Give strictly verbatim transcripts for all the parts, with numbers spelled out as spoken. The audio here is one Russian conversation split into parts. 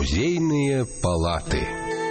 Музейные палаты.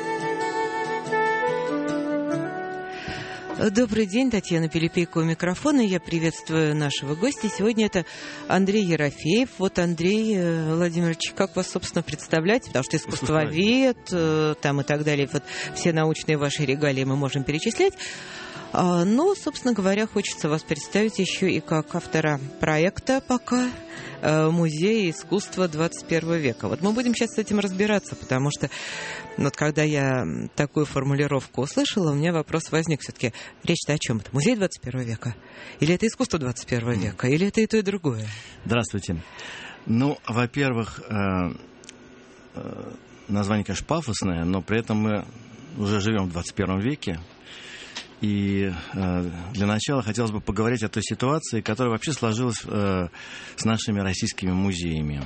Добрый день, Татьяна Пилипейко у микрофона. Я приветствую нашего гостя. Сегодня это Андрей Ерофеев. Вот, Андрей Владимирович, как вас, собственно, представлять? Потому что искусствовед, там и так далее. Вот все научные ваши регалии мы можем перечислять. Но, собственно говоря, хочется вас представить еще и как автора проекта пока «Музей искусства двадцать первого века». Вот мы будем сейчас с этим разбираться, потому что вот когда я такую формулировку услышала, у меня вопрос возник все-таки. Речь-то о чем? Это музей двадцать первого века? Или это искусство двадцать первого века? Или это и то, и другое? Здравствуйте. Ну, во-первых, название, конечно, пафосное, но при этом мы уже живем в двадцать первом веке. И э, для начала хотелось бы поговорить о той ситуации, которая вообще сложилась э, с нашими российскими музеями.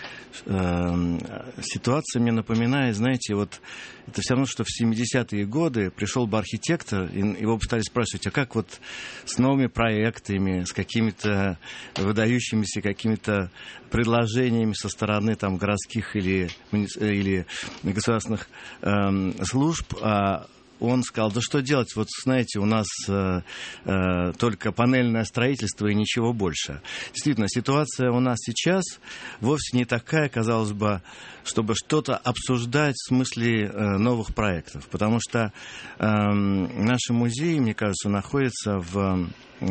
Э, ситуация мне напоминает, знаете, вот это все равно, что в семидесятые годы пришел бы архитектор, и его бы стали спрашивать, а как вот с новыми проектами, с какими-то выдающимися какими-то предложениями со стороны там городских или, или государственных э, служб, а он сказал, да что делать, вот знаете, у нас э, э, только панельное строительство и ничего больше. Действительно, ситуация у нас сейчас вовсе не такая, казалось бы, чтобы что-то обсуждать в смысле э, новых проектов. Потому что э, наши музеи, мне кажется, находятся в... Э,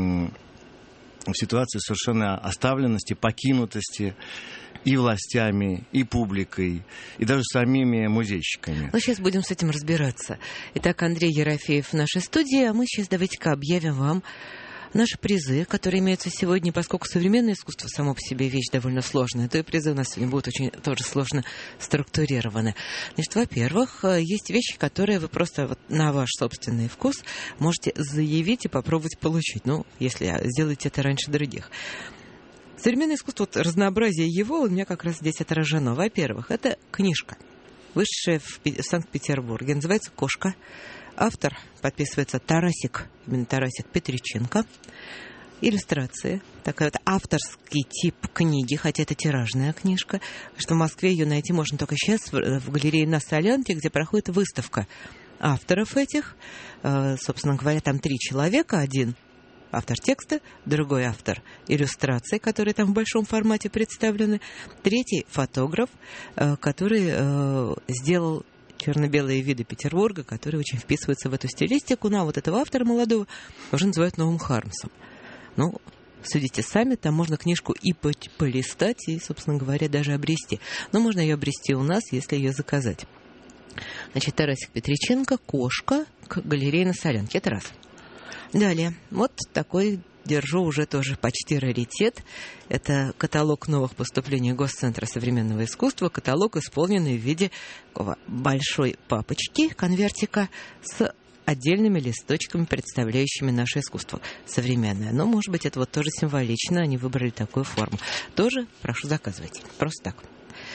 в ситуации совершенно оставленности, покинутости и властями, и публикой, и даже самими музейщиками. Ну, сейчас будем с этим разбираться. Итак, Андрей Ерофеев в нашей студии, а мы сейчас давайте-ка объявим вам наши призы, которые имеются сегодня, поскольку современное искусство само по себе вещь довольно сложная, то и призы у нас сегодня будут очень тоже сложно структурированы. Значит, во-первых, есть вещи, которые вы просто вот на ваш собственный вкус можете заявить и попробовать получить. Ну, если сделаете это раньше других. Современное искусство, вот разнообразие его у меня как раз здесь отражено. Во-первых, это книжка, вышедшая в Санкт-Петербурге, называется «Кошка». Автор подписывается Тарасик, именно Тарасик Петриченко. Иллюстрации. Такой вот авторский тип книги, хотя это тиражная книжка. Что в Москве ее найти можно только сейчас в галерее на Солянке, где проходит выставка авторов этих. Собственно говоря, там три человека. Один автор текста, другой автор иллюстраций, которые там в большом формате представлены. Третий фотограф, который сделал черно-белые виды Петербурга, которые очень вписываются в эту стилистику. Ну, а вот этого автора молодого уже называют новым Хармсом. Ну, судите сами, там можно книжку и полистать, и, собственно говоря, даже обрести. Но можно ее обрести у нас, если ее заказать. Значит, Тарасик Петриченко, «Кошка», к галерее на Солянке. Это раз. Далее. Вот такой держу уже тоже почти раритет. Это каталог новых поступлений Госцентра современного искусства. Каталог, исполненный в виде такого большой папочки, конвертика, с отдельными листочками, представляющими наше искусство современное. Но, может быть, это вот тоже символично. Они выбрали такую форму. Тоже прошу заказывать. Просто так.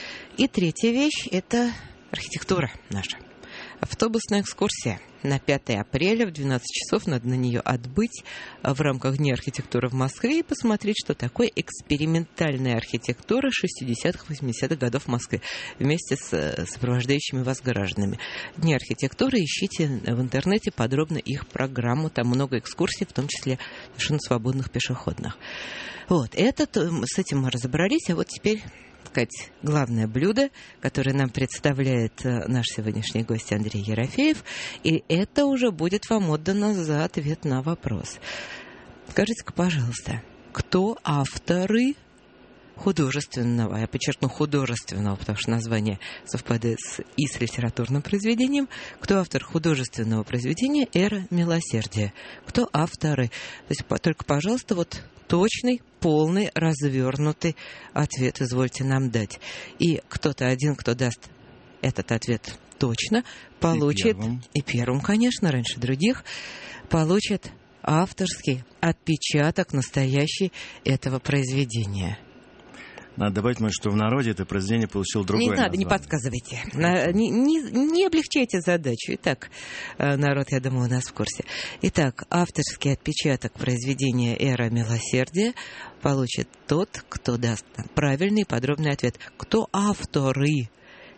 И третья вещь – это архитектура наша. Автобусная экскурсия на пятое апреля в двенадцать часов. Надо на нее отбыть в рамках Дня архитектуры в Москве и посмотреть, что такое экспериментальная архитектура шестидесятых-восьмидесятых годов в Москве вместе с сопровождающими вас гражданами. Дни архитектуры ищите в интернете подробно их программу. Там много экскурсий, в том числе совершенно свободных пешеходных. Вот, это, с этим мы разобрались, а вот теперь... сказать, главное блюдо, которое нам представляет наш сегодняшний гость Андрей Ерофеев, и это уже будет вам отдано за ответ на вопрос. Скажите-ка, пожалуйста, кто авторы художественного, я подчеркну художественного, потому что название совпадает с, и с литературным произведением, кто автор художественного произведения «Эра милосердия», кто авторы? То есть только, пожалуйста, вот точный, полный, развернутый ответ извольте нам дать. И кто-то один, кто даст этот ответ точно, получит, и первым, и первым, конечно, раньше других, получит авторский отпечаток настоящий этого произведения. Надо добавить, может, что в народе это произведение получило другое Не надо, название. не подсказывайте. Не, не, не облегчайте задачу. Итак, народ, я думаю, у нас в курсе. Итак, авторский отпечаток произведения «Эра милосердия» получит тот, кто даст правильный и подробный ответ. Кто авторы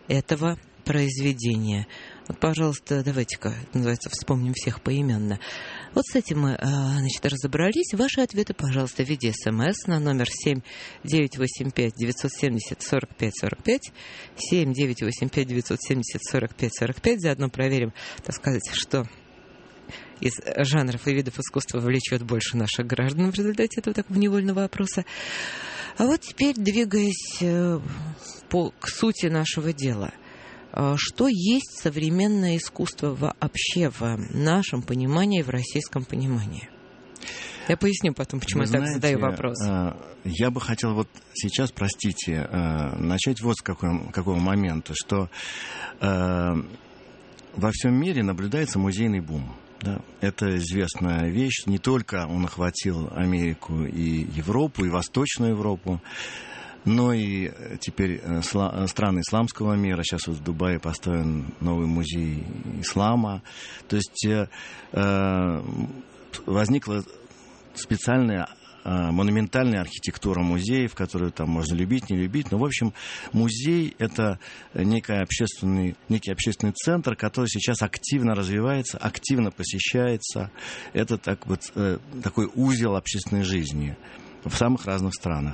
этого произведения. Вот, пожалуйста, давайте-ка, называется, вспомним всех поименно. Вот с этим мы, значит, разобрались. Ваши ответы, пожалуйста, в виде смс на номер семь девять восемь пять девятьсот семьдесят сорок пять сорок пять, семь девять восемь пять девятьсот семьдесят сорок пять сорок пять. Заодно проверим, так сказать, что из жанров и видов искусства влечет больше наших граждан в результате этого такого невольного опроса. А вот теперь, двигаясь по, к сути нашего дела, что есть современное искусство вообще в нашем понимании, в российском понимании? Я поясню потом, почему Вы я знаете, так задаю вопрос. Я бы хотел вот сейчас, простите, начать вот с какого, какого момента, что во всем мире наблюдается музейный бум. Да, это известная вещь. Не только он охватил Америку и Европу, и Восточную Европу, но и теперь страны исламского мира. Сейчас вот в Дубае построен новый музей ислама. То есть э, возникла специальная монументальная архитектура музеев, которую там можно любить, не любить. Но, в общем, музей — это некий общественный, некий общественный центр, который сейчас активно развивается, активно посещается. Это так вот, э, такой узел общественной жизни в самых разных странах.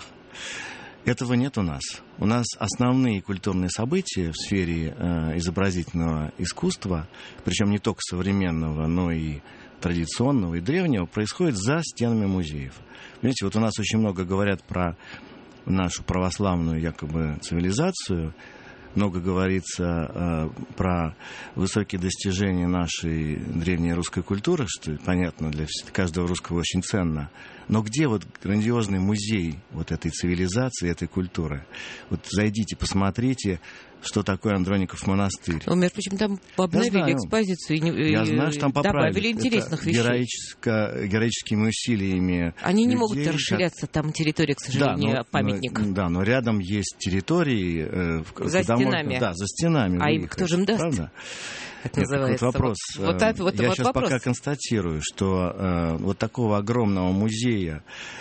Этого нет у нас. У нас основные культурные события в сфере э, изобразительного искусства, причем не только современного, но и традиционного и древнего, происходит за стенами музеев. Понимаете, вот у нас очень много говорят про нашу православную якобы цивилизацию, много говорится э, про высокие достижения нашей древней русской культуры, что понятно, для каждого русского очень ценно. Но где вот грандиозный музей вот этой цивилизации, этой культуры? Вот зайдите, посмотрите, что такое Андроников монастырь. Ну, между прочим, там обновили экспозицию. И, Я знаю, что там поправили. Добавили интересных Это вещей. Героическими усилиями Они не людей, могут расширяться, как... там территория, к сожалению, да, но, памятник. Но, да, но рядом есть территории... Э, за стенами. Можно, да, за стенами. А выехать, им кто же им даст? Правда? Это называется. Вот вопрос. Вот, вот, вот, Я вот сейчас вопрос. пока констатирую, что э, вот такого огромного музея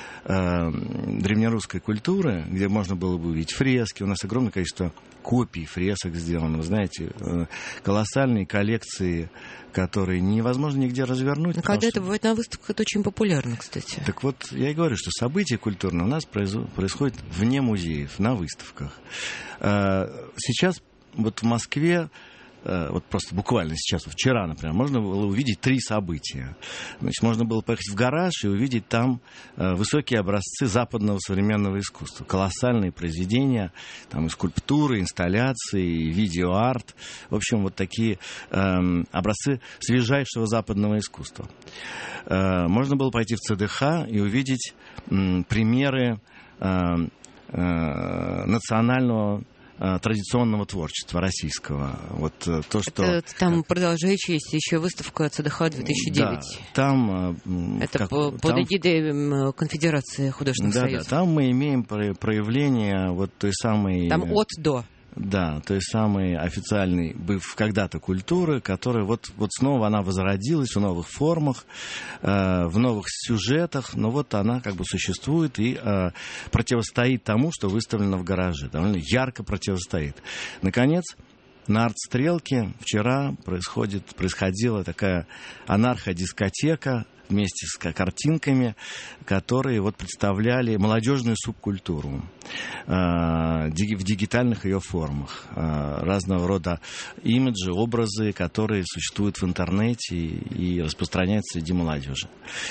э, древнерусской культуры, где можно было бы увидеть фрески, у нас огромное количество копий фресок сделано, вы знаете, э, колоссальные коллекции, которые невозможно нигде развернуть. Но когда что... это бывает на выставках, это очень популярно, кстати. Так вот, я и говорю, что события культурные у нас происходят вне музеев, на выставках. Э, сейчас вот в Москве, вот просто буквально сейчас, вчера, например, можно было увидеть три события. Значит, можно было поехать в гараж и увидеть там высокие образцы западного современного искусства. Колоссальные произведения, там и скульптуры, инсталляции, и видеоарт. В общем, вот такие э, образцы свежайшего западного искусства. Э, можно было пойти в ЦДХ и увидеть э, примеры э, э, национального традиционного творчества российского. Вот то, что... Это там продолжающаяся еще выставка ЦДХ две тысячи девять. Да, там... Это как, по, там... под эгидой Конфедерации художественных да, союзов. Да, там мы имеем проявление вот той самой... Там от до. Да, той самой официальной, быв когда-то культуры, которая вот, вот снова она возродилась в новых формах, э, в новых сюжетах, но вот она как бы существует и э, противостоит тому, что выставлено в гараже, довольно ярко противостоит. Наконец, на Артстрелке вчера происходит, происходила такая анарходискотека вместе с картинками, которые вот представляли молодежную субкультуру э, в дигитальных ее формах. Э, разного рода имиджи, образы, которые существуют в интернете и, и распространяются среди молодежи.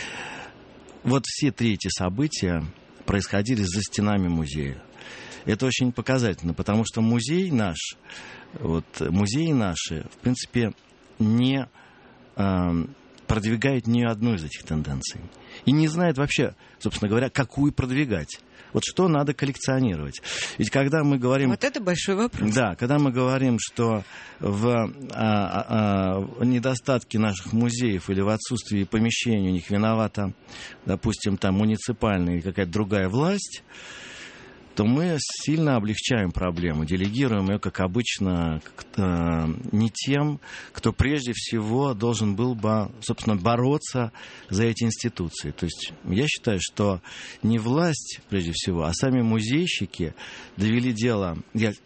Вот все три эти события происходили за стенами музея. Это очень показательно, потому что музей наш, вот, музеи наши, в принципе, не... Э, продвигает ни одну из этих тенденций. И не знает вообще, собственно говоря, какую продвигать. Вот что надо коллекционировать. Ведь когда мы говорим... Вот это большой вопрос. Да, когда мы говорим, что в а, а, недостатке наших музеев или в отсутствии помещений у них виновата, допустим, там муниципальная или какая-то другая власть, то мы сильно облегчаем проблему, делегируем ее, как обычно, не тем, кто прежде всего должен был бы, собственно, бороться за эти институции. То есть я считаю, что не власть, прежде всего, а сами музейщики довели дело... Я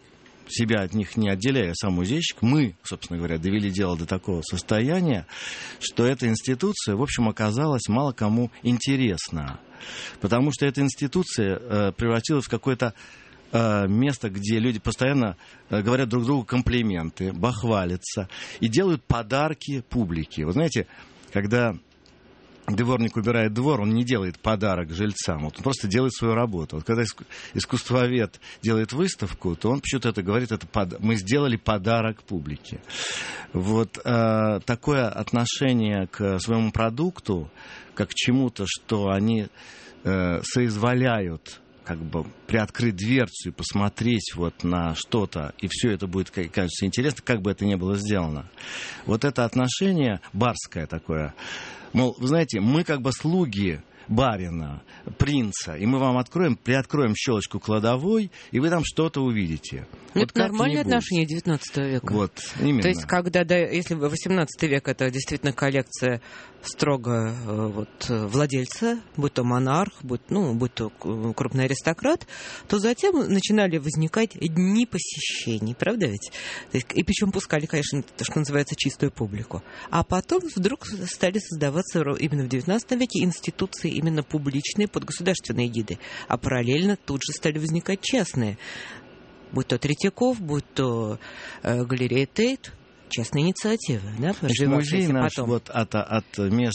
себя от них не отделяя, сам музейщик, мы, собственно говоря, довели дело до такого состояния, что эта институция, в общем, оказалась мало кому интересна. Потому что эта институция э, превратилась в какое-то э, место, где люди постоянно э, говорят друг другу комплименты, бахвалятся и делают подарки публике. Вы знаете, когда дворник убирает двор, он не делает подарок жильцам, вот он просто делает свою работу. Вот когда искусствовед делает выставку, то он почему-то это говорит, это под... мы сделали подарок публике. Вот э, такое отношение к своему продукту, как к чему-то, что они э, соизволяют как бы приоткрыть дверцу и посмотреть вот на что-то, и все это будет, кажется, интересно, как бы это ни было сделано. Вот это отношение барское такое. Мол, вы знаете, мы как бы слуги барина, принца, и мы вам откроем, приоткроем щелочку кладовой, и вы там что-то увидите. Ну, вот это нормальное отношение девятнадцатого века. Вот, именно. То есть, когда, да, если восемнадцатый век это действительно коллекция строго вот, владельца, будь то монарх, будь, ну, будь то крупный аристократ, то затем начинали возникать дни посещений, правда ведь? И причем пускали, конечно, то, что называется, чистую публику. А потом вдруг стали создаваться именно в девятнадцатом веке институции именно публичные под государственные эгиды. А параллельно тут же стали возникать частные. Будь то Третьяков, будь то э, галерея Тейт, частные инициативы. Да, музей наш вот от, от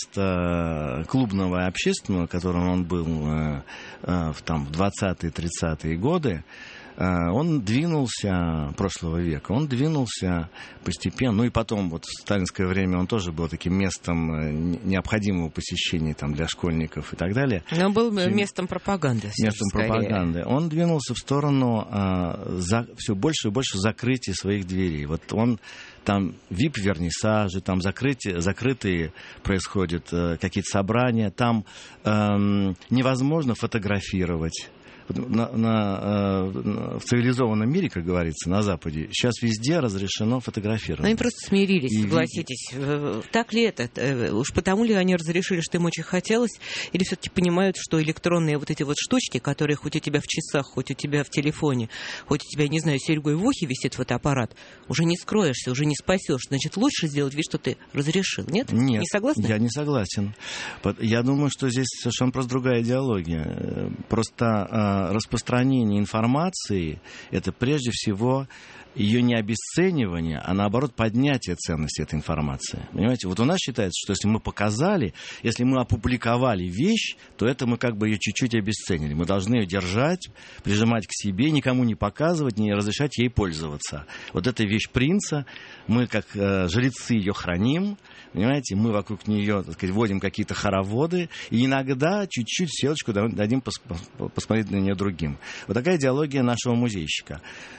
места клубного и общественного, которым он был э, э, в там, двадцатые-тридцатые годы, он двинулся, прошлого века, он двинулся постепенно, ну и потом, вот в сталинское время он тоже был таким местом необходимого посещения там, для школьников и так далее. Но был местом пропаганды. Местом скорее. пропаганды. Он двинулся в сторону а, за, все больше и больше закрытия своих дверей. Вот он там ви ай пи-вернисажи, там закрытие, закрытые происходят э, какие-то собрания, там э, невозможно фотографировать. На, на, в цивилизованном мире, как говорится, на Западе, сейчас везде разрешено фотографировать. Но они просто смирились, и согласитесь. И... Так ли это? Уж потому ли они разрешили, что им очень хотелось, или все-таки понимают, что электронные вот эти вот штучки, которые хоть у тебя в часах, хоть у тебя в телефоне, хоть у тебя, не знаю, серьгой в ухе висит фотоаппарат, уже не скроешься, уже не спасешь. Значит, лучше сделать вид, что ты разрешил. Нет? Нет, не согласны? Я не согласен. Я думаю, что здесь совершенно просто другая идеология. Просто распространение информации — это прежде всего ее не обесценивание, а наоборот поднятие ценности этой информации. Понимаете, вот у нас считается, что если мы показали, если мы опубликовали вещь, то это мы как бы ее чуть-чуть обесценили. Мы должны ее держать, прижимать к себе, никому не показывать, не разрешать ей пользоваться. Вот эта вещь принца, мы как э, жрецы ее храним, понимаете, мы вокруг нее, так сказать, вводим какие-то хороводы, и иногда чуть-чуть селочку дадим пос- посмотреть на нее другим. Вот такая идеология нашего музейщика.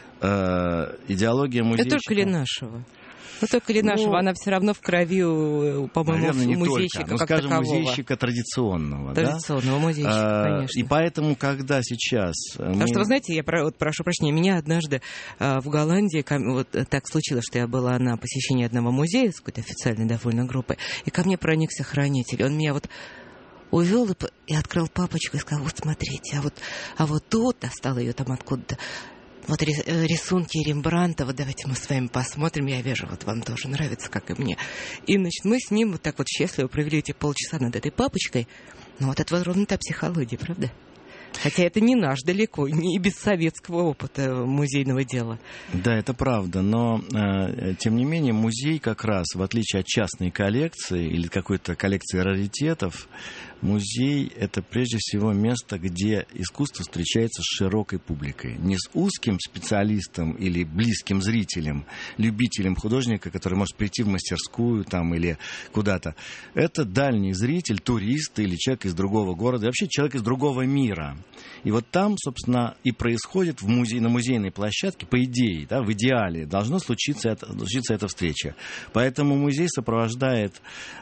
Э, идеология музейщика... Это только ли нашего? Ну, только ли нашего, ну, она все равно в крови, по-моему, наверное, музейщика только. Ну, как скажем, такового. музейщика традиционного. Традиционного, да? Музейщика, конечно. И поэтому, когда сейчас... Потому мы... что, вы знаете, я вот, прошу прощения, меня однажды а, в Голландии, вот так случилось, что я была на посещении одного музея с какой-то официальной довольно группой, и ко мне проникся хранитель. Он меня вот увел и, и открыл папочку и сказал: вот смотрите, а вот, а вот тут, достал ее там откуда-то, вот рисунки Рембрандта, вот давайте мы с вами посмотрим, я вижу, вот вам тоже нравится, как и мне. И, значит, мы с ним вот так вот счастливо провели эти полчаса над этой папочкой. Ну, вот это вот ровно та психология, правда? Хотя это не наш далеко, не без советского опыта музейного дела. Да, это правда, но, э, тем не менее, музей как раз, в отличие от частной коллекции или какой-то коллекции раритетов, музей — это прежде всего место, где искусство встречается с широкой публикой. Не с узким специалистом или близким зрителем, любителем художника, который может прийти в мастерскую там, или куда-то. Это дальний зритель, турист или человек из другого города, и вообще человек из другого мира. И вот там, собственно, и происходит в музей, на музейной площадке, по идее, да, в идеале, должно случиться, это, случиться эта встреча. Поэтому музей сопровождает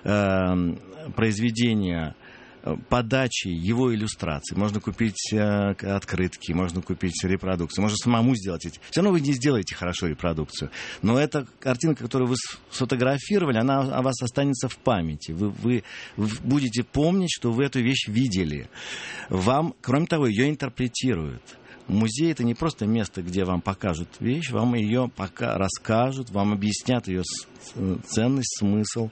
э, произведения подачи его иллюстраций. Можно купить э, открытки, можно купить репродукцию, можно самому сделать эти. Все равно вы не сделаете хорошо репродукцию. Но эта картинка, которую вы сфотографировали, она о вас останется в памяти. Вы, вы, вы будете помнить, что вы эту вещь видели. Вам, кроме того, ее интерпретируют. Музей — это не просто место, где вам покажут вещь, вам ее пока расскажут, вам объяснят ее ценность, смысл.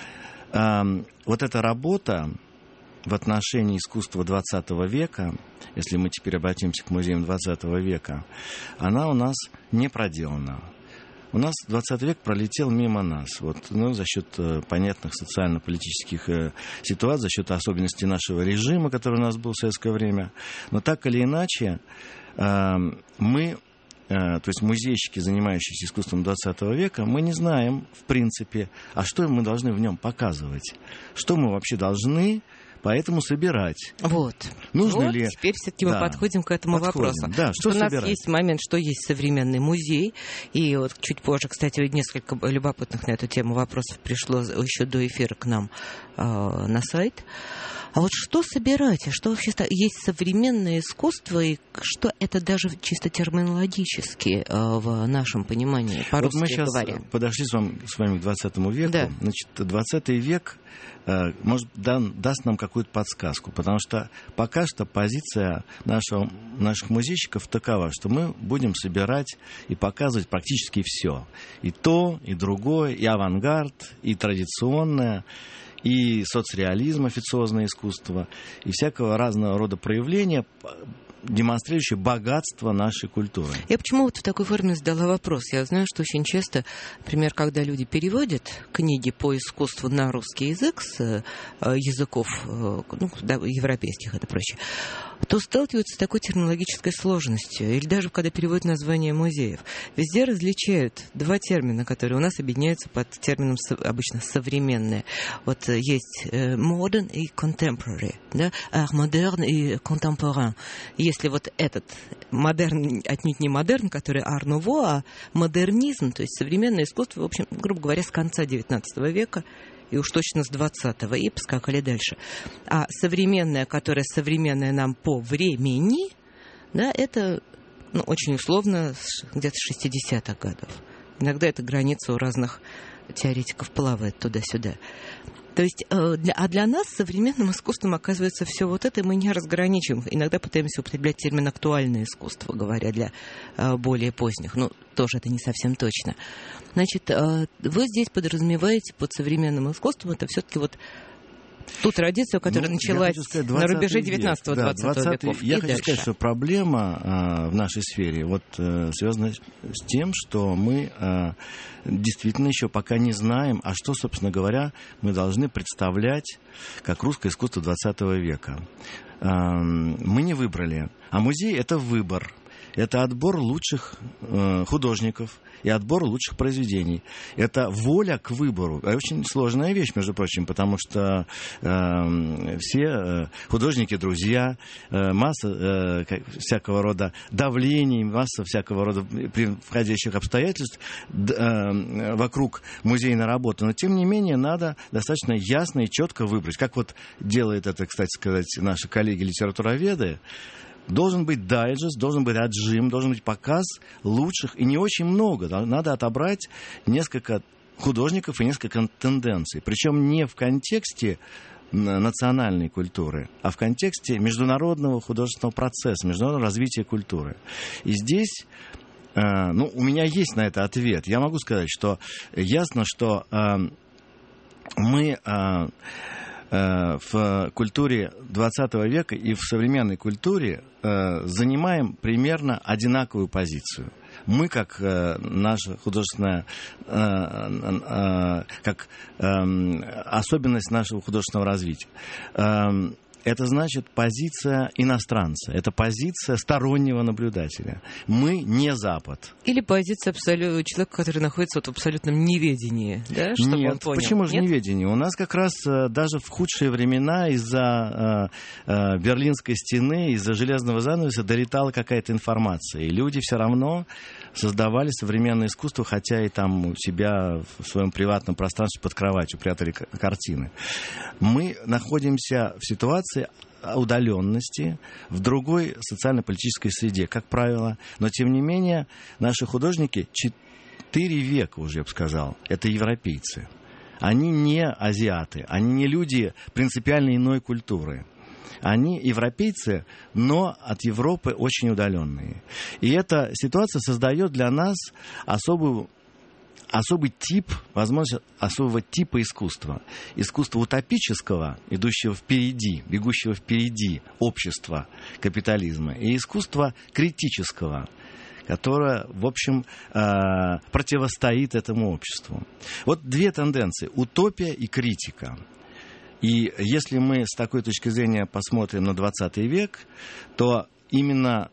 Вот эта работа в отношении искусства двадцатого века, если мы теперь обратимся к музеям двадцатого века, она у нас не проделана. У нас двадцатый век пролетел мимо нас, вот, ну, за счет э, понятных социально-политических э, ситуаций, за счет особенностей нашего режима, который у нас был в советское время. Но так или иначе, э, мы, э, то есть музейщики, занимающиеся искусством двадцатого века, мы не знаем, в принципе, а что мы должны в нем показывать, что мы вообще должны поэтому собирать. Вот. Нужно вот, ли... Теперь все-таки да, мы подходим к этому подходим. вопросу. Да, что у собирать? нас есть момент, что есть современный музей. И вот чуть позже, кстати, несколько любопытных на эту тему вопросов пришло еще до эфира к нам э, на сайт. А вот что собирать? А что вообще есть современное искусство? И что это даже чисто терминологически э, в нашем понимании, по-русски вот мы сейчас говоря? Подошли с вами, с вами к двадцатому веку. Да. Значит, двадцатый век э, может, дан, даст нам какую-то подсказку, потому что пока что позиция нашего, наших музейщиков такова, что мы будем собирать и показывать практически все. И то, и другое, и авангард, и традиционное, и соцреализм, официозное искусство, и всякого разного рода проявления, демонстрирующие богатство нашей культуры. Я почему вот в такой форме задала вопрос? Я знаю, что очень часто, например, когда люди переводят книги по искусству на русский язык с э, языков, э, ну, да, европейских, это проще, то сталкиваются с такой терминологической сложностью. Или даже когда переводят названия музеев. Везде различают два термина, которые у нас объединяются под термином обычно современные. Вот есть э, modern и contemporary, да, art moderne и contemporain. Если вот этот модерн, отнюдь не модерн, который ар нуво, а модернизм, то есть современное искусство, в общем, грубо говоря, с конца девятнадцатого века, и уж точно с двадцатого, и поскакали дальше. А современное, которое современное нам по времени, да, это, ну, очень условно, где-то с шестидесятых годов. Иногда эта граница у разных теоретиков плавает туда-сюда. То есть, э, для, а для нас современным искусством оказывается все вот это, и мы не разграничиваем. Иногда пытаемся употреблять термин «актуальное искусство», говоря для э, более поздних. Ну, тоже это не совсем точно. Значит, э, вы здесь подразумеваете под современным искусством это все-таки вот ту традицию, которая ну, началась сказать, на рубеже девятнадцатого-двадцатого веков. Я и хочу дальше. сказать, что проблема э, в нашей сфере вот, э, связана с тем, что мы э, действительно еще пока не знаем, а что, собственно говоря, мы должны представлять как русское искусство двадцатого века. Э, мы не выбрали. А музей — это выбор. Это отбор лучших э, художников и отбор лучших произведений. Это воля к выбору. Очень сложная вещь, между прочим, потому что э, все э, художники-друзья, э, масса э, как, всякого рода давлений, масса всякого рода входящих обстоятельств э, вокруг музейной работы. Но, тем не менее, надо достаточно ясно и четко выбрать. Как вот делают это, кстати сказать, наши коллеги-литературоведы. Должен быть дайджест, должен быть отжим, должен быть показ лучших, и не очень много. Надо отобрать несколько художников и несколько тенденций. Причем не в контексте национальной культуры, а в контексте международного художественного процесса, международного развития культуры. И здесь, ну, у меня есть на это ответ. Я могу сказать, что ясно, что мы... в культуре двадцатого века и в современной культуре э, занимаем примерно одинаковую позицию. Мы, как э, наша художественная, э, э, как э, особенность нашего художественного развития, э, это значит позиция иностранца, это позиция стороннего наблюдателя. Мы не Запад. Или позиция абсолют... человека, который находится вот в абсолютном неведении, да? Чтобы Нет, он понял. почему же Нет? неведение? У нас как раз даже в худшие времена из-за э, э, Берлинской стены, из-за железного занавеса долетала какая-то информация. И люди все равно создавали современное искусство, хотя и там у себя в своем приватном пространстве под кроватью прятали картины. Мы находимся в ситуации удаленности, в другой социально-политической среде, как правило. Но, тем не менее, наши художники четыре века уже, я бы сказал, это европейцы. Они не азиаты, они не люди принципиально иной культуры. Они европейцы, но от Европы очень удаленные. И эта ситуация создает для нас особую особый тип, возможно, особого типа искусства. Искусства утопического, идущего впереди, бегущего впереди общества капитализма, и искусства критического, которое, в общем, противостоит этому обществу. Вот две тенденции: утопия и критика. И если мы с такой точки зрения посмотрим на двадцатый век, то именно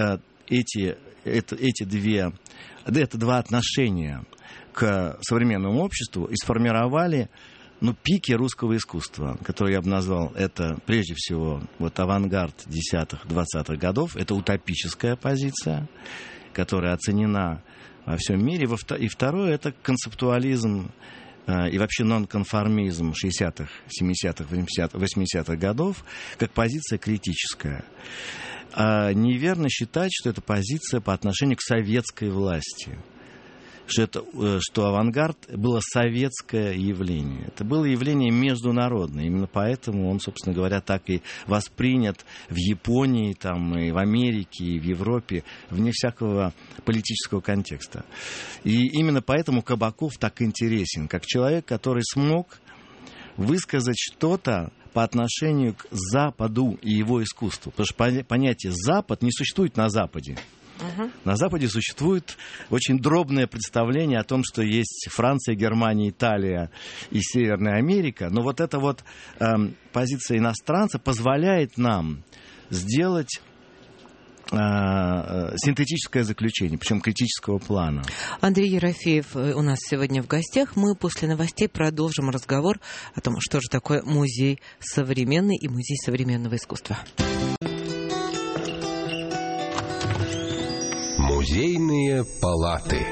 эти, это, эти две, это два отношения к современному обществу и сформировали, ну, пики русского искусства, которые я бы назвал, это прежде всего вот авангард десятых-двадцатых годов, это утопическая позиция, которая оценена во всем мире, и второе, это концептуализм и вообще нонконформизм шестидесятых, семидесятых, восьмидесятых годов как позиция критическая. А неверно считать, что это позиция по отношению к советской власти. Что, это, что авангард было советское явление. Это было явление международное. Именно поэтому он, собственно говоря, так и воспринят в Японии, там, и в Америке, и в Европе, вне всякого политического контекста. И именно поэтому Кабаков так интересен, как человек, который смог высказать что-то по отношению к Западу и его искусству. Потому что понятие «Запад» не существует на Западе. Uh-huh. На Западе существует очень дробное представление о том, что есть Франция, Германия, Италия и Северная Америка. Но вот эта вот э, позиция иностранца позволяет нам сделать э, синтетическое заключение, причем критического плана. Андрей Ерофеев у нас сегодня в гостях. Мы после новостей продолжим разговор о том, что же такое музей современный и музей современного искусства. Музейные палаты.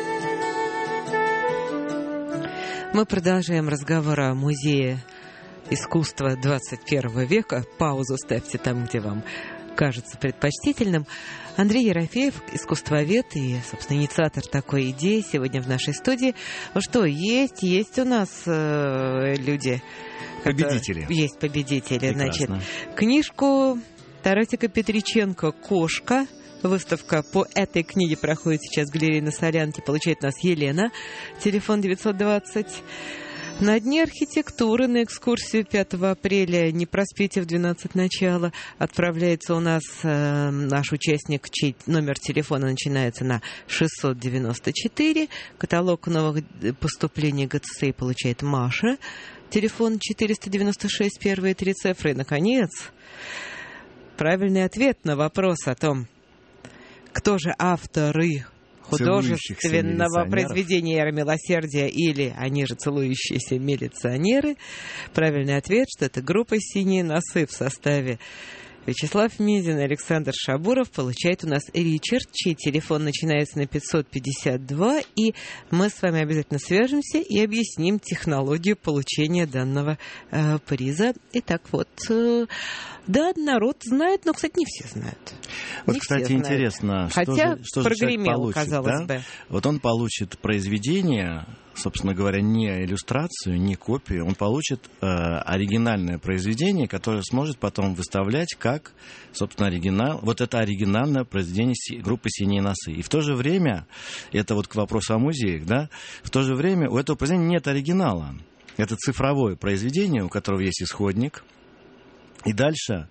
Мы продолжаем разговор о музее искусства двадцать первого века. Паузу ставьте там, где вам кажется предпочтительным. Андрей Ерофеев, искусствовед и, собственно, инициатор такой идеи, сегодня в нашей студии. Ну что, есть, есть у нас э, люди. Победители. Которые... Есть победители. Прекрасно. Значит, книжку Таратика Петриченко «Кошка». Выставка по этой книге проходит сейчас в галерее на Солянке. Получает нас Елена. Телефон девятьсот двадцать. На Дне архитектуры на экскурсию пятого апреля, не проспите, в двенадцать начала, отправляется у нас э, наш участник, чей номер телефона начинается на шестьсот девяносто четыре. Каталог новых поступлений ГЦСИ получает Маша. Телефон четыреста девяносто шесть, первые три цифры. И, наконец, правильный ответ на вопрос о том, кто же авторы художественного произведения «Эра милосердия» или они же целующиеся милиционеры. Правильный ответ, что это группа «Синие носы» в составе Вячеслав Мизин, Александр Шабуров. Получает у нас Ричард, чей телефон начинается на пятьсот пятьдесят два. И мы с вами обязательно свяжемся и объясним технологию получения данного э, приза. Итак, вот, э, да, народ знает, но, кстати, не все знают. Вот, не кстати, интересно, что Хотя же, что же прогремел, получит, казалось да? бы. Вот он получит произведение, собственно говоря, не иллюстрацию, не копию, он получит э, оригинальное произведение, которое сможет потом выставлять как, собственно, оригинал. Вот это оригинальное произведение группы «Синие носы». И в то же время, это вот к вопросу о музеях, да, в то же время у этого произведения нет оригинала. Это цифровое произведение, у которого есть исходник. И дальше...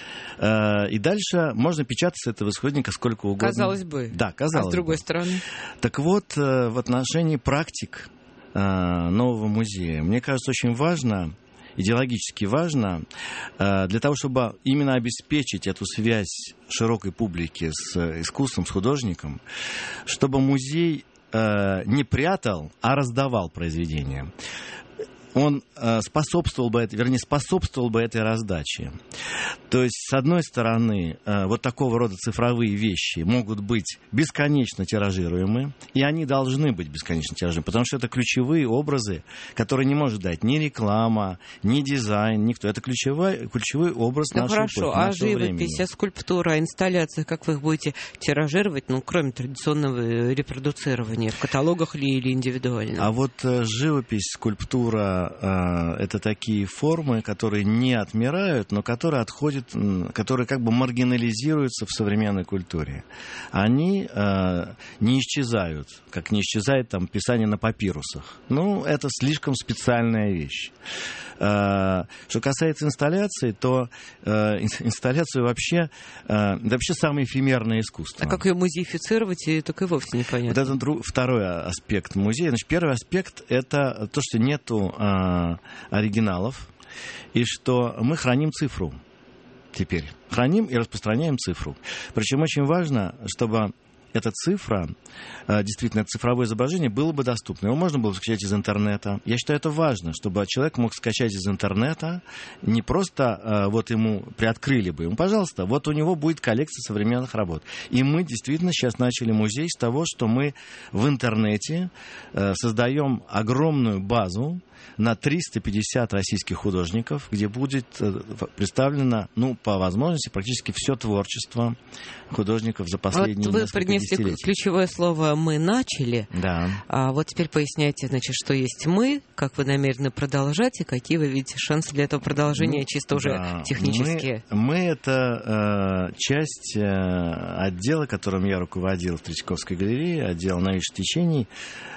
И дальше можно печатать с этого исходника сколько угодно. Казалось бы. Да, казалось бы. А с другой стороны? Так вот, в отношении практик нового музея, мне кажется, очень важно, идеологически важно, для того, чтобы именно обеспечить эту связь широкой публики с искусством, с художником, чтобы музей не прятал, а раздавал произведения. Он э, способствовал бы, вернее, способствовал бы этой раздаче. То есть, с одной стороны, э, вот такого рода цифровые вещи могут быть бесконечно тиражируемы, и они должны быть бесконечно тиражируемы, потому что это ключевые образы, которые не может дать ни реклама, ни дизайн, никто. Это ключевой, ключевой образ ну, нашей хорошо. эпохи, А нашего живопись, времени. а скульптура, а инсталляция, как вы их будете тиражировать, ну, кроме традиционного репродуцирования, в каталогах ли или индивидуально? А вот э, живопись, скульптура, искусство — это такие формы, которые не отмирают, но которые отходят, которые как бы маргинализируются в современной культуре. Они не исчезают, как не исчезает там писание на папирусах. Ну, это слишком специальная вещь. Что касается инсталляций, то инсталляцию вообще, это вообще самое эфемерное искусство. А как ее музеифицировать, и так и вовсе непонятно. Вот это второй аспект музея. Значит, первый аспект — это то, что нету а, оригиналов, и что мы храним цифру теперь. Храним и распространяем цифру. Причем очень важно, чтобы эта цифра, действительно, цифровое изображение было бы доступно. Его можно было скачать из интернета. Я считаю, это важно, чтобы человек мог скачать из интернета, не просто вот ему приоткрыли бы. Ему, пожалуйста, вот у него будет коллекция современных работ. И мы действительно сейчас начали музей с того, что мы в интернете создаем огромную базу на триста пятьдесят российских художников, где будет представлено, ну, по возможности, практически все творчество художников за последние вот несколько десятилетий. Вы принесли ключевое слово «мы начали». Да. А вот теперь поясняйте, значит, что есть «мы», как вы намерены продолжать, и какие вы видите шансы для этого продолжения, ну, чисто уже да. технические. Мы, мы это э, часть э, отдела, которым я руководил в Третьяковской галерее, отдел новейших течений.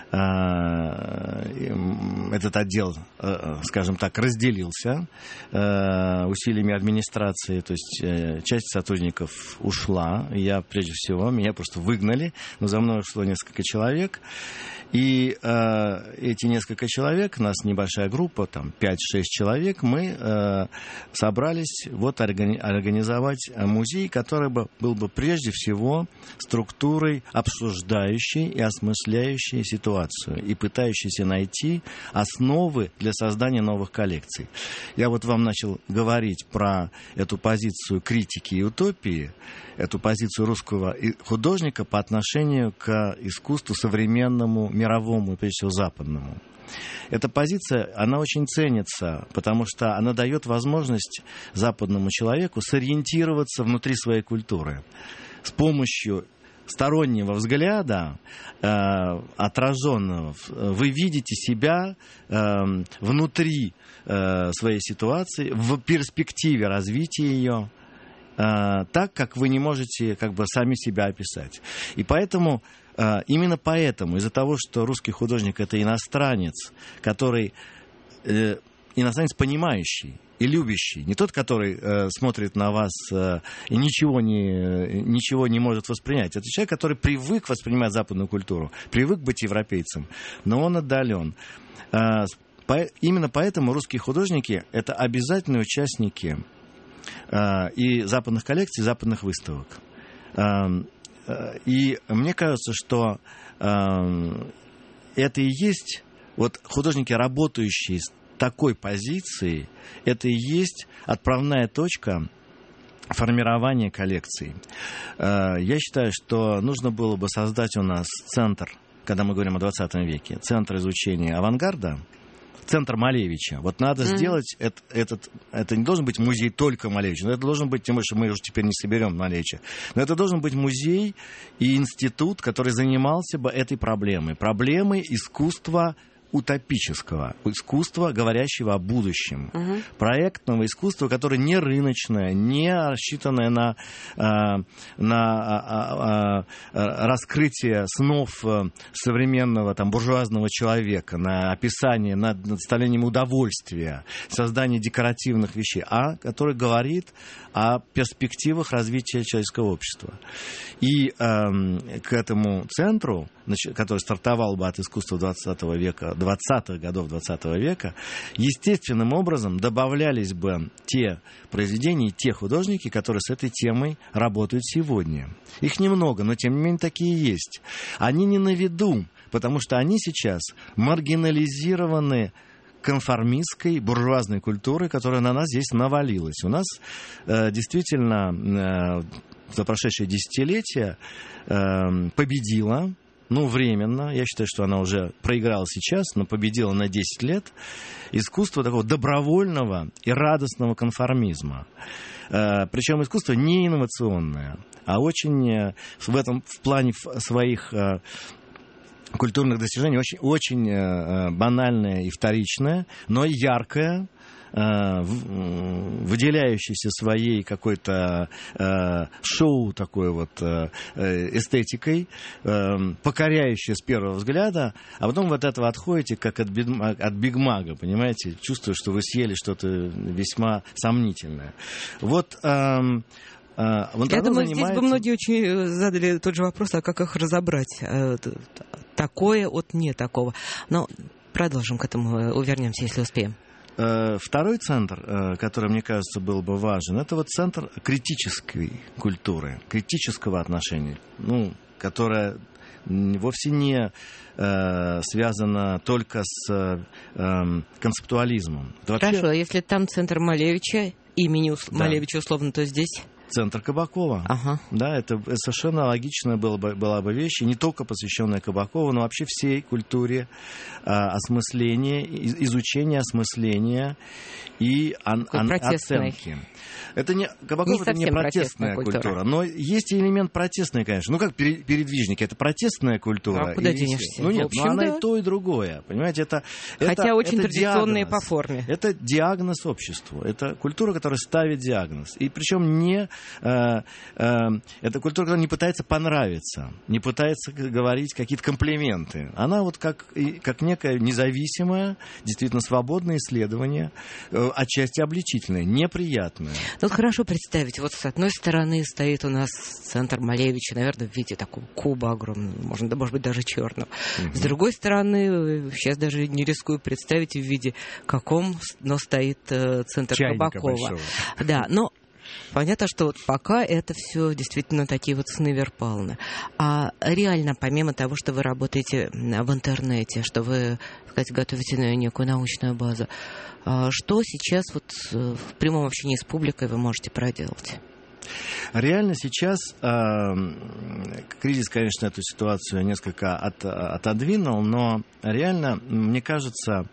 Этот отдел, скажем так, разделился усилиями администрации, то есть часть сотрудников ушла, я прежде всего, меня просто выгнали, но за мной ушло несколько человек, и э, эти несколько человек, у нас небольшая группа, там пять-шесть человек, мы э, собрались вот органи- организовать музей, который бы, был бы прежде всего структурой, обсуждающей и осмысляющей ситуацию и пытающейся найти основы для создания новых коллекций. Я вот вам начал говорить про эту позицию критики и утопии, эту позицию русского художника по отношению к искусству современному, мировому и, прежде всего, западному. Эта позиция, она очень ценится, потому что она дает возможность западному человеку сориентироваться внутри своей культуры с помощью стороннего взгляда, э, отраженного. Вы видите себя э, внутри э, своей ситуации, в перспективе развития ее, э, так, как вы не можете как бы сами себя описать. И поэтому, э, именно поэтому, из-за того, что русский художник — это иностранец, который э, иностранец понимающий и любящий, не тот, который э, смотрит на вас э, и ничего не, ничего не может воспринять. Это человек, который привык воспринимать западную культуру, привык быть европейцем, но он отдален. Э, по, именно поэтому русские художники — это обязательные участники э, и западных коллекций, и западных выставок. Э, э, и мне кажется, что э, это и есть вот художники, работающие с такой позиции, это и есть отправная точка формирования коллекций. Я считаю, что нужно было бы создать у нас центр, когда мы говорим о двадцатом веке, центр изучения авангарда, центр Малевича. Вот надо mm-hmm. сделать это, этот, это не должен быть музей только Малевича, но это должен быть, тем более, что мы уже теперь не соберем Малевича, но это должен быть музей и институт, который занимался бы этой проблемой, проблемой искусства утопического, искусства, говорящего о будущем, угу. проектного искусства, которое не рыночное, не рассчитанное на, на, на раскрытие снов современного там, буржуазного человека, на описание, на доставление удовольствия, создание декоративных вещей, а которое говорит о перспективах развития человеческого общества. И э, к этому центру, который стартовал бы от искусства двадцатого века, двадцатых годов двадцатого века, естественным образом добавлялись бы те произведения, те художники, которые с этой темой работают сегодня. Их немного, но тем не менее такие есть. Они не на виду, потому что они сейчас маргинализированы конформистской буржуазной культурой, которая на нас здесь навалилась. У нас э, действительно э, за прошедшие десятилетия э, победила, ну, временно, я считаю, что она уже проиграла сейчас, но победила на десять лет, искусство такого добровольного и радостного конформизма. Э, причем искусство не инновационное, а очень э, в этом, в плане своих... Э, культурных достижений очень, очень э, банальное и вторичное, но яркое, э, выделяющееся своей какой-то э, шоу такой вот э, эстетикой, э, покоряющее с первого взгляда, а потом вы от этого отходите, как от, биг, от бигмага, понимаете, чувствуя, что вы съели что-то весьма сомнительное. Вот... Э, Я думаю, занимается... здесь бы многие очень задали тот же вопрос, а как их разобрать? Такое от не такого. Но продолжим к этому, вернемся, если успеем. Второй центр, который, мне кажется, был бы важен, это вот центр критической культуры, критического отношения, ну, которое вовсе не э, связано только с э, концептуализмом. Вообще... Хорошо, если там центр Малевича, имени да. Малевича условно, то здесь... Центр Кабакова. Ага. Да, это совершенно логичная была бы, была бы вещь, и не только посвященная Кабакову, но вообще всей культуре а, осмысления, изучения осмысления и ан, ан, оценки. Это не, Кабаков не это не протестная культура. культура, но есть и элемент протестный, конечно. Ну, как передвижники, это протестная культура. А куда денешься? Ну, нет, общем, но она да. и то, и другое. Понимаете, это... Хотя это, очень это традиционные диагноз. по форме. Это диагноз обществу. Это культура, которая ставит диагноз. И причем не... Э, э, это культура, которая не пытается понравиться, не пытается говорить какие-то комплименты. Она вот как, как некое независимое, действительно свободное исследование, э, отчасти обличительное, неприятное. Ну, хорошо представить. Вот с одной стороны стоит у нас центр Малевича, наверное, в виде такого куба огромного, можно, может быть, даже черного. Угу. С другой стороны, сейчас даже не рискую представить в виде каком, но стоит э, центр Чайника Кабакова. Большого. Да, но понятно, что вот пока это все действительно такие вот сны Верпалны. А реально, помимо того, что вы работаете в интернете, что вы, так сказать, готовите некую научную базу, что сейчас вот в прямом общении с публикой вы можете проделать? Реально сейчас э, кризис, конечно, эту ситуацию несколько от, отодвинул, но реально, мне кажется,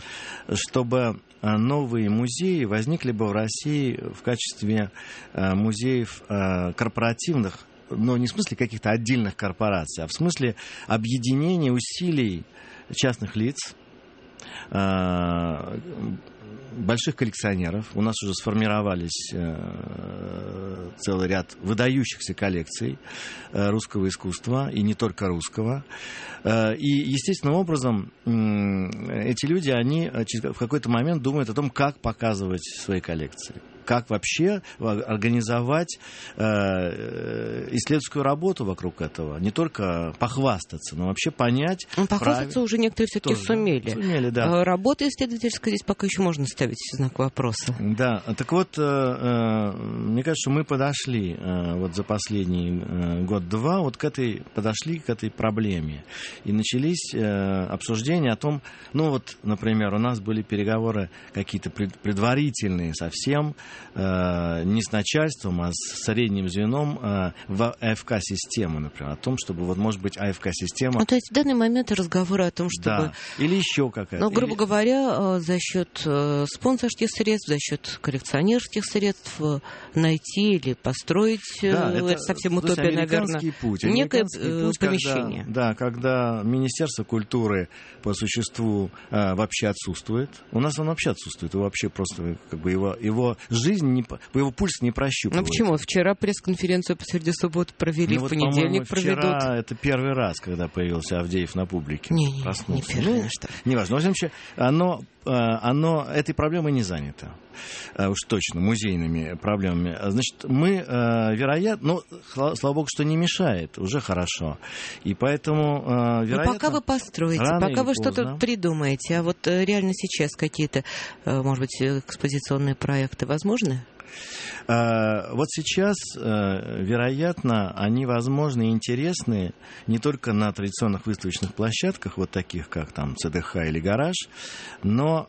чтобы новые музеи возникли бы в России в качестве э, музеев э, корпоративных, но не в смысле каких-то отдельных корпораций, а в смысле объединения усилий частных лиц, э, больших коллекционеров. У нас уже сформировались э, целый ряд выдающихся коллекций э, русского искусства, и не только русского. Э, и естественным образом э, эти люди, они в какой-то момент думают о том, как показывать свои коллекции. Как вообще организовать э, исследовательскую работу вокруг этого. Не только похвастаться, но вообще понять... Ну, похвастаться прав... уже некоторые все-таки сумели. Сумели, да. Работа исследовательская здесь пока еще можно ставить знак вопроса. Да, так вот, э, э, мне кажется, мы подошли э, вот за последний э, год-два, вот к этой, подошли к этой проблеме. И начались э, обсуждения о том, ну вот, например, у нас были переговоры какие-то пред, предварительные совсем, не с начальством, а с средним звеном в АФК-систему, например, о том, чтобы, вот, может быть, АФК-система... Ну, то есть в данный момент разговоры о том, чтобы... Да, или еще какая-то... Ну, грубо или... говоря, за счет спонсорских средств, за счет коллекционерских средств найти или построить, да, это, это совсем утопия, наверное, путь, некое путь, помещение. Когда, да, когда Министерство культуры по существу вообще отсутствует. У нас он вообще отсутствует, его вообще просто, как бы, его... его жизнь, не, по его пульс не прощупывается. Ну почему? Вчера пресс-конференцию посреди субботы провели, ну, в вот, понедельник проведут. Вчера это первый раз, когда появился Авдеев на публике. Не, не, не первый, ну, что. Неважно. В общем, оно, оно этой проблемой не занято. Уж точно, музейными проблемами. Значит, мы, вероятно, ну, слава богу, что не мешает, уже хорошо. И поэтому, вероятно... Но пока вы построите, пока вы что-то придумаете, а вот реально сейчас какие-то, может быть, экспозиционные проекты возможны? Вот сейчас, вероятно, они возможны и интересны не только на традиционных выставочных площадках, вот таких, как там ЦДХ или Гараж, но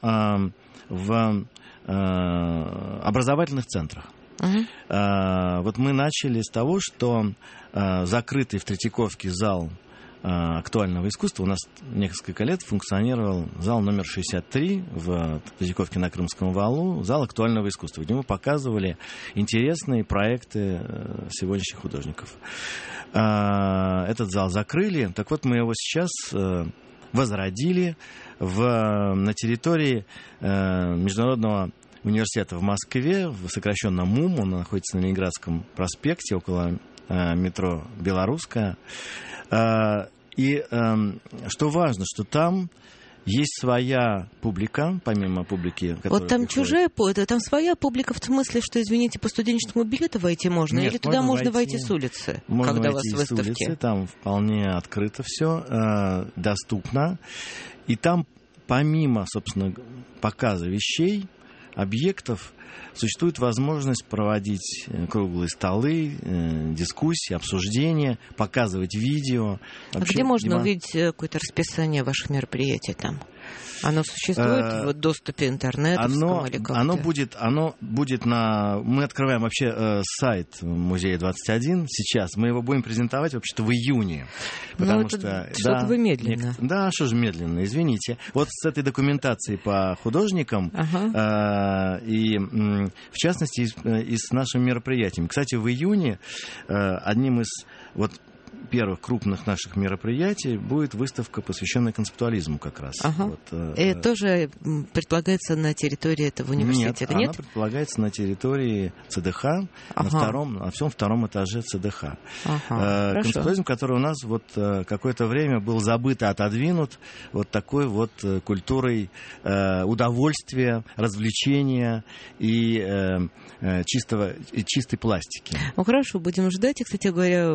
в образовательных центрах. Uh-huh. Вот мы начали с того, что закрытый в Третьяковке зал актуального искусства. У нас несколько лет функционировал зал номер шестьдесят три в Третьяковке на Крымском валу, зал актуального искусства, где мы показывали интересные проекты сегодняшних художников. Этот зал закрыли. Так вот, мы его сейчас возродили в, на территории э, Международного университета в Москве, в сокращенном МУМ, он находится на Ленинградском проспекте, около э, метро «Белорусская». Э, и э, что важно, что там есть своя публика, помимо публики, которая... Вот там приходит... чужая, там своя публика в смысле, что, извините, по студенческому билету войти можно? Нет, или туда можно войти, войти с улицы, можно когда войти у вас с выставки? Улицы, там вполне открыто все, э, доступно. И там, помимо, собственно, показа вещей, объектов, существует возможность проводить круглые столы, э, дискуссии, обсуждения, показывать видео. А Вообще, где можно демо... увидеть какое-то расписание ваших мероприятий там? Оно существует э, в доступе интернетовском оно, или как-то? Оно будет, оно будет на... Мы открываем вообще э, сайт Музея двадцать один сейчас. Мы его будем презентовать вообще-то в июне. Потому ну, что... Что-то да, вы медленно. Нек... Да, что же медленно, извините. Вот с этой документацией по художникам ага. э, и, э, в частности, и, э, и с нашим мероприятием. Кстати, в июне э, одним из... Вот, первых крупных наших мероприятий будет выставка, посвященная концептуализму как раз. Ага. Вот, э, и тоже предполагается на территории этого университета, нет? Нет, она предполагается на территории ЦДХ, ага. на, втором, на всем втором этаже ЦДХ. Ага. Э, концептуализм, который у нас вот э, какое-то время был забыт и отодвинут вот такой вот э, культурой э, удовольствия, развлечения и э, э, чистого, и чистой пластики. Ну хорошо, будем ждать. И, кстати говоря,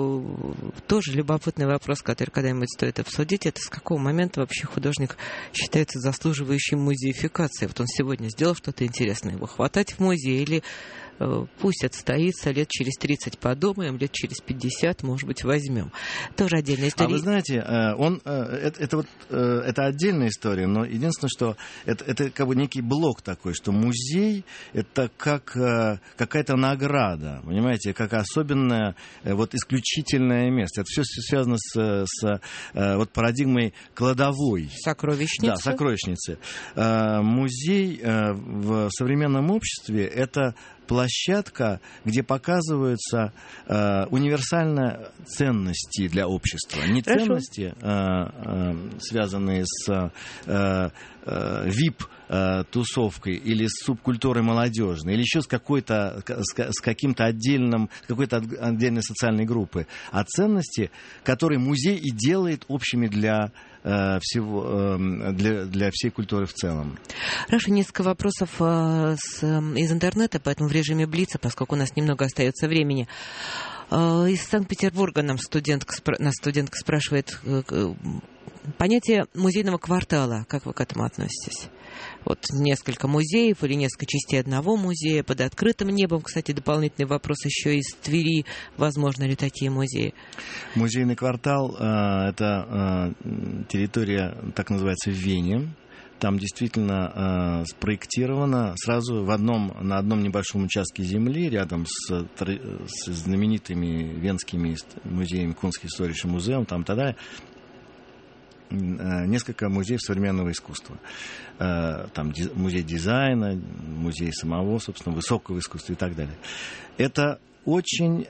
тоже любопытный вопрос, который когда-нибудь стоит обсудить, это с какого момента вообще художник считается заслуживающим музеификации? Вот он сегодня сделал что-то интересное, его хватать в музей или э, пусть отстоится, лет через тридцать подумаем, лет через пятьдесят, может быть, возьмем. Тоже отдельная история. А вы знаете, он, это, это, вот, это отдельная история, но единственное, что это, это как бы некий блок такой, что музей это как какая-то награда, понимаете, как особенное, вот исключительное место. Это все связано с, с вот парадигмой кладовой. Сокровищницы. Да, сокровищницы. Музей в современном обществе это площадка, где показываются э, универсальные ценности для общества. Не Хорошо. ценности, э, э, связанные с э, э, вип-тусовкой или с субкультурой молодежной, или еще с, какой-то, с, с каким-то отдельным, какой-то отдельной социальной группы, а ценности, которые музей и делает общими для всего, для, для всей культуры в целом. Хорошо, несколько вопросов с, из интернета, поэтому в режиме блица, поскольку у нас немного остается времени. Из Санкт-Петербурга нам студентка, нас студентка спрашивает понятие музейного квартала. Как вы к этому относитесь? Вот несколько музеев или несколько частей одного музея под открытым небом. Кстати, дополнительный вопрос еще из Твери. Возможно ли такие музеи? Музейный квартал э, – это э, территория, так называется, в Вене. Там действительно э, спроектировано сразу в одном, на одном небольшом участке земли, рядом с, с знаменитыми венскими музеями, Кунстхисторischen музеем, там тогда несколько музеев современного искусства. Там музей дизайна, музей самого, собственно, высокого искусства и так далее. Это очень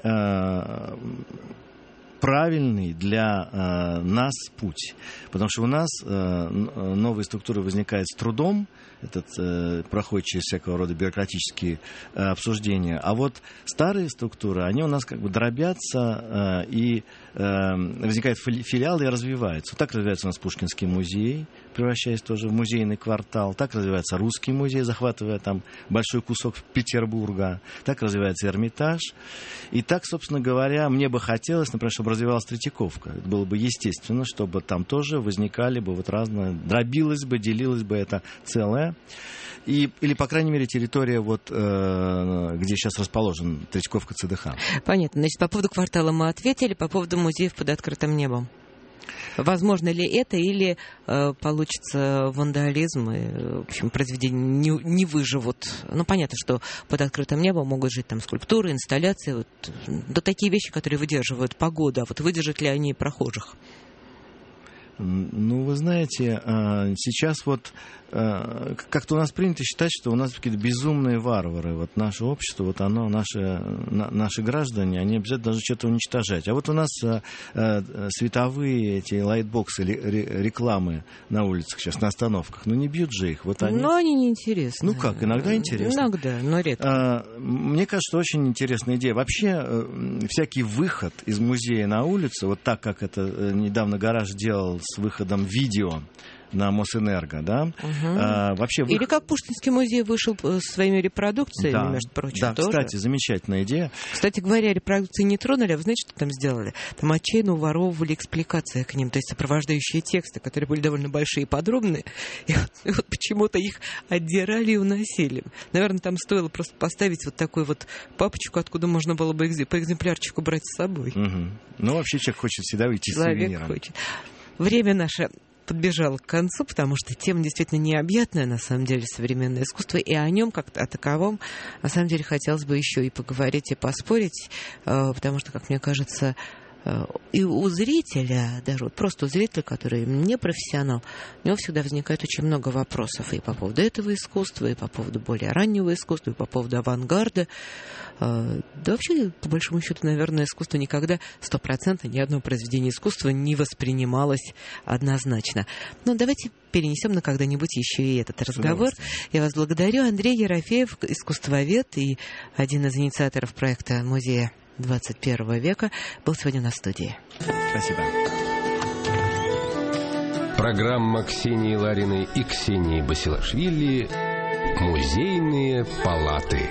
правильный для нас путь, потому что у нас новые структуры возникают с трудом, этот э, проходит через всякого рода бюрократические э, обсуждения. А вот старые структуры, они у нас как бы дробятся, э, и э, возникают филиалы и развиваются. Вот так развивается у нас Пушкинский музей, превращаясь тоже в музейный квартал. Так развивается Русский музей, захватывая там большой кусок Петербурга. Так развивается Эрмитаж. И так, собственно говоря, мне бы хотелось, например, чтобы развивалась Третьяковка. Это было бы естественно, чтобы там тоже возникали бы вот разные, дробилось бы, делилось бы это целое. И, или, по крайней мере, территория, вот, э, где сейчас расположен Третьяковка ЦДХ. Понятно. Значит, по поводу квартала мы ответили, по поводу музеев под открытым небом. Возможно ли это, или э, получится вандализм, и, в общем, произведения не, не выживут? Ну, понятно, что под открытым небом могут жить там скульптуры, инсталляции, вот, да такие вещи, которые выдерживают погоду, а вот выдержат ли они прохожих? Ну, вы знаете, сейчас вот как-то у нас принято считать, что у нас какие-то безумные варвары. Вот наше общество, вот оно, наши, наши граждане, они обязательно должны что-то уничтожать. А вот у нас световые эти лайтбоксы, рекламы на улицах сейчас, на остановках, ну не бьют же их. Вот они... Но они неинтересны. Ну как, иногда интересно. Иногда, но редко. Мне кажется, очень интересная идея. Вообще, всякий выход из музея на улицу, вот так, как это недавно Гараж делал с выходом видео на Мосэнерго, да? Угу. А, вообще, вы... Или как Пушкинский музей вышел с своими репродукциями, да, между прочим, да, тоже. Кстати, замечательная идея. Кстати говоря, репродукции не тронули, а вы знаете, что там сделали? Там отчаянно уворовывали экспликации к ним, то есть сопровождающие тексты, которые были довольно большие и подробные, и вот, и вот почему-то их отдирали и уносили. Наверное, там стоило просто поставить вот такую вот папочку, откуда можно было бы по экземплярчику брать с собой. Угу. Ну, вообще человек хочет всегда выйти с сувениром. Хочет. Время наше подбежала к концу, потому что тема действительно необъятная, на самом деле, современное искусство, и о нем, как о таковом, на самом деле, хотелось бы еще и поговорить, и поспорить, потому что, как мне кажется, и у зрителя, даже вот просто у зрителя, который не профессионал, у него всегда возникает очень много вопросов и по поводу этого искусства, и по поводу более раннего искусства, и по поводу авангарда. Да вообще, по большому счету, наверное, искусство никогда стопроцентно ни одно произведение искусства не воспринималось однозначно. Но давайте перенесем на когда-нибудь еще и этот разговор. Я вас благодарю. Андрей Ерофеев, искусствовед и один из инициаторов проекта музея двадцать первого века, был сегодня на студии. Спасибо. Программа Ксении Лариной и Ксении Басилашвили «Музейные палаты».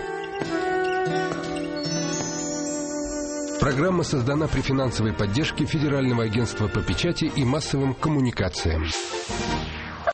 Программа создана при финансовой поддержке Федерального агентства по печати и массовым коммуникациям.